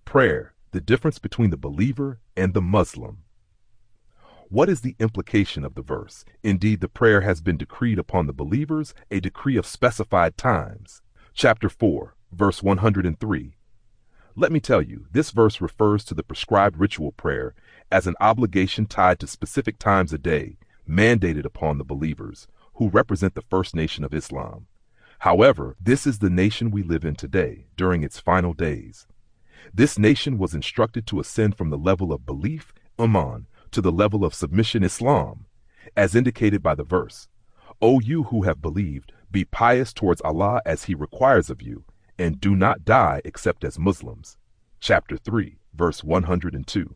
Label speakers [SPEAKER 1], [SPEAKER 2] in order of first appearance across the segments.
[SPEAKER 1] Prayer, the difference between the believer and the Muslim. What is the implication of the verse? Indeed, the prayer has been decreed upon the believers, a decree of specified times. Chapter 4, verse 103. Let me tell you, this verse refers to the prescribed ritual prayer as an obligation tied to specific times a day, mandated upon the believers, who represent the first nation of Islam. However, this is the nation we live in today, during its final days. This nation was instructed to ascend from the level of belief, Iman, to the level of submission, Islam, as indicated by the verse. O you who have believed, be pious towards Allah as He requires of you, and do not die except as Muslims. Chapter 3, verse 102.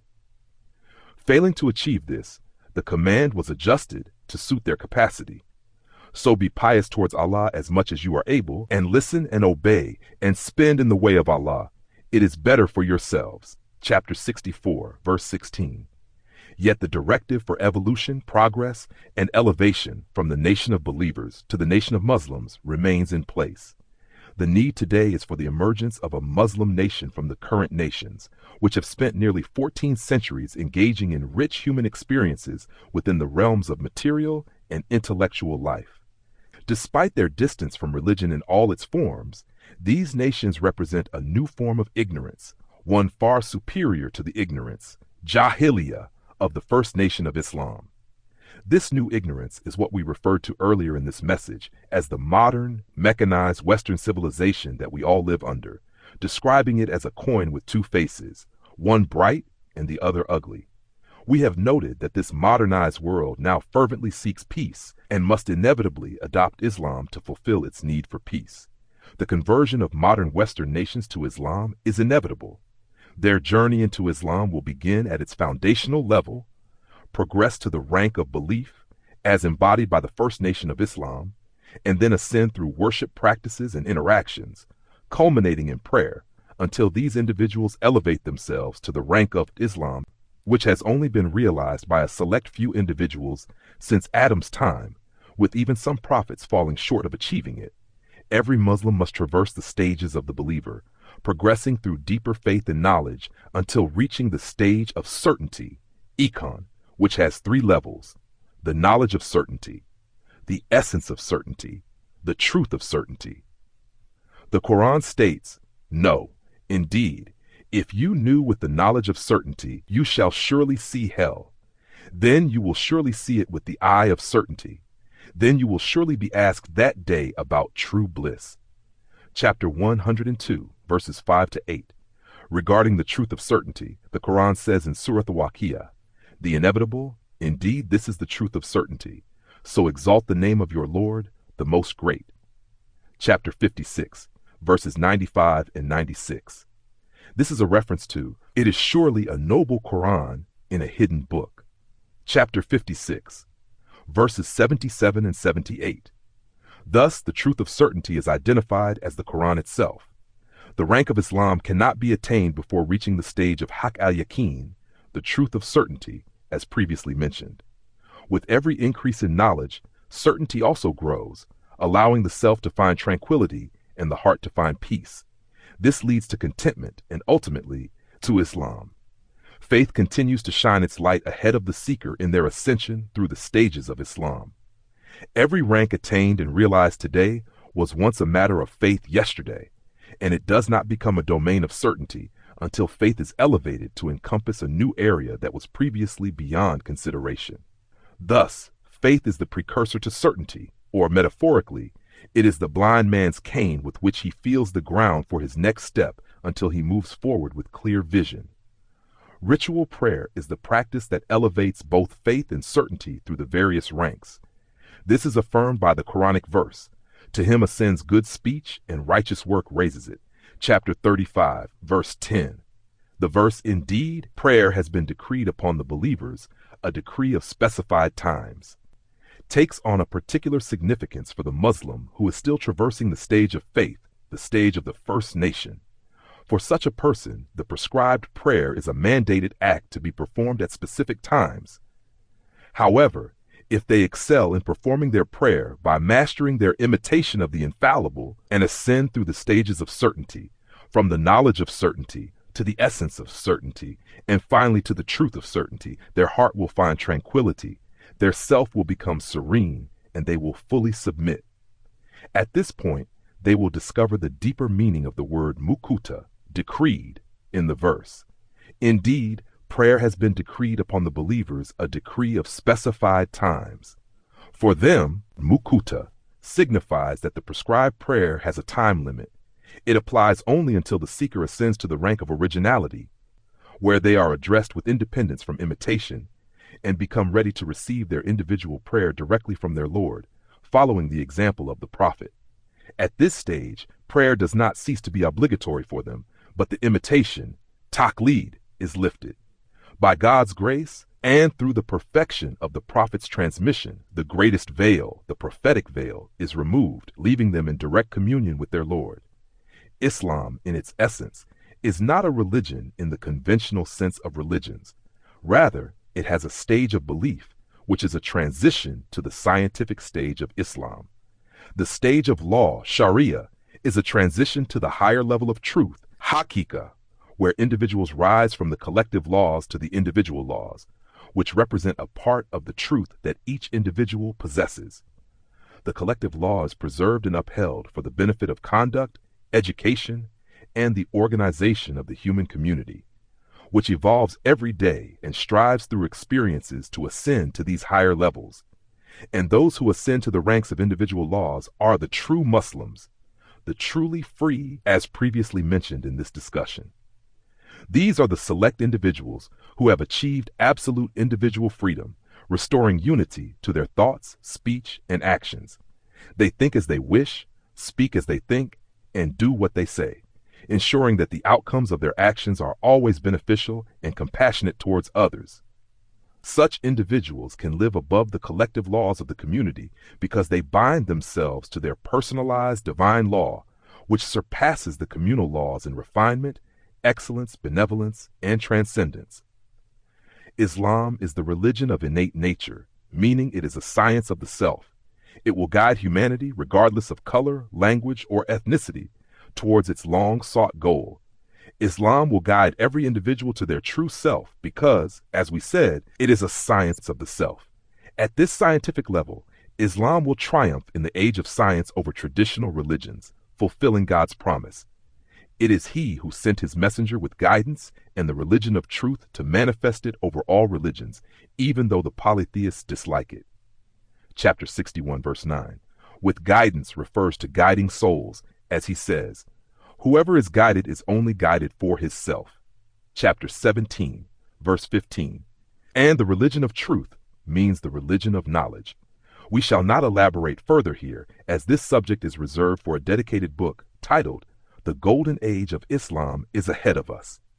[SPEAKER 1] Failing to achieve this, the command was adjusted to suit their capacity. So be pious towards Allah as much as you are able, and listen and obey, and spend in the way of Allah. It is better for yourselves. Chapter 64, verse 16. Yet the directive for evolution, progress, and elevation from the nation of believers to the nation of Muslims remains in place. The need today is for the emergence of a Muslim nation from the current nations, which have spent nearly 14 centuries engaging in rich human experiences within the realms of material and intellectual life. Despite their distance from religion in all its forms, these nations represent a new form of ignorance, one far superior to the ignorance, Jahiliyyah, of the first nation of Islam. This new ignorance is what we referred to earlier in this message as the modern, mechanized Western civilization that we all live under, describing it as a coin with two faces, one bright and the other ugly. We have noted that this modernized world now fervently seeks peace and must inevitably adopt Islam to fulfill its need for peace. The conversion of modern Western nations to Islam is inevitable. Their journey into Islam will begin at its foundational level, progress to the rank of belief, as embodied by the first nation of Islam, and then ascend through worship practices and interactions, culminating in prayer, until these individuals elevate themselves to the rank of Islam, which has only been realized by a select few individuals since Adam's time, with even some prophets falling short of achieving it. Every Muslim must traverse the stages of the believer, progressing through deeper faith and knowledge until reaching the stage of certainty, Iqan, which has three levels: the knowledge of certainty, the essence of certainty, the truth of certainty. The Quran states, "No, indeed, if you knew with the knowledge of certainty, you shall surely see hell. Then you will surely see it with the eye of certainty. Then you will surely be asked that day about true bliss." Chapter 102, verses 5 to 8. Regarding the truth of certainty, the Quran says in Surah Al-Waqi'ah, "The inevitable, indeed this is the truth of certainty. So exalt the name of your Lord, the Most Great." Chapter 56, verses 95 and 96. This is a reference to, "It is surely a noble Quran in a hidden book." Chapter 56, verses 77 and 78. Thus, the truth of certainty is identified as the Quran itself. The rank of Islam cannot be attained before reaching the stage of Haqq al-Yaqeen, the truth of certainty, as previously mentioned. With every increase in knowledge, certainty also grows, allowing the self to find tranquility and the heart to find peace. This leads to contentment and ultimately to Islam. Faith continues to shine its light ahead of the seeker in their ascension through the stages of Islam. Every rank attained and realized today was once a matter of faith yesterday, and it does not become a domain of certainty until faith is elevated to encompass a new area that was previously beyond consideration. Thus, faith is the precursor to certainty, or metaphorically, it is the blind man's cane with which he feels the ground for his next step until he moves forward with clear vision. Ritual prayer is the practice that elevates both faith and certainty through the various ranks. This is affirmed by the Quranic verse, "To him ascends good speech and righteous work raises it." Chapter 35, verse 10. The verse, "Indeed, prayer has been decreed upon the believers, a decree of specified times," takes on a particular significance for the Muslim who is still traversing the stage of faith, the stage of the first nation. For such a person, the prescribed prayer is a mandated act to be performed at specific times. However, if they excel in performing their prayer by mastering their imitation of the infallible and ascend through the stages of certainty, from the knowledge of certainty to the essence of certainty, and finally to the truth of certainty. Their heart will find tranquility, their self will become serene, and they will fully submit. At this point, they will discover the deeper meaning of the word mukuta, decreed, in the verse. Indeed, prayer has been decreed upon the believers, a decree of specified times. For them, mukuta signifies that the prescribed prayer has a time limit. It applies only until the seeker ascends to the rank of originality, where they are addressed with independence from imitation and become ready to receive their individual prayer directly from their Lord, following the example of the prophet. At this stage, prayer does not cease to be obligatory for them, but the imitation, taqlid, is lifted. By God's grace, and through the perfection of the prophet's transmission, the greatest veil, the prophetic veil, is removed, leaving them in direct communion with their Lord. Islam, in its essence, is not a religion in the conventional sense of religions. Rather, it has a stage of belief, which is a transition to the scientific stage of Islam. The stage of law, Sharia, is a transition to the higher level of truth, Hakika, where individuals rise from the collective laws to the individual laws, which represent a part of the truth that each individual possesses. The collective law is preserved and upheld for the benefit of conduct, education, and the organization of the human community, which evolves every day and strives through experiences to ascend to these higher levels. And those who ascend to the ranks of individual laws are the true Muslims, the truly free, as previously mentioned in this discussion. These are the select individuals who have achieved absolute individual freedom, restoring unity to their thoughts, speech, and actions. They think as they wish, speak as they think, and do what they say, ensuring that the outcomes of their actions are always beneficial and compassionate towards others. Such individuals can live above the collective laws of the community because they bind themselves to their personalized divine law, which surpasses the communal laws in refinement, excellence, benevolence, and transcendence. Islam is the religion of innate nature, meaning it is a science of the self. It will guide humanity, regardless of color, language, or ethnicity, towards its long-sought goal. Islam will guide every individual to their true self because, as we said, it is a science of the self. At this scientific level, Islam will triumph in the age of science over traditional religions, fulfilling God's promise. It is He who sent His messenger with guidance and the religion of truth to manifest it over all religions, even though the polytheists dislike it. Chapter 61, verse 9. With guidance refers to guiding souls, as He says, whoever is guided is only guided for his self. Chapter 17, verse 15. And the religion of truth means the religion of knowledge. We shall not elaborate further here, as this subject is reserved for a dedicated book titled, The Golden Age of Islam is Ahead of Us.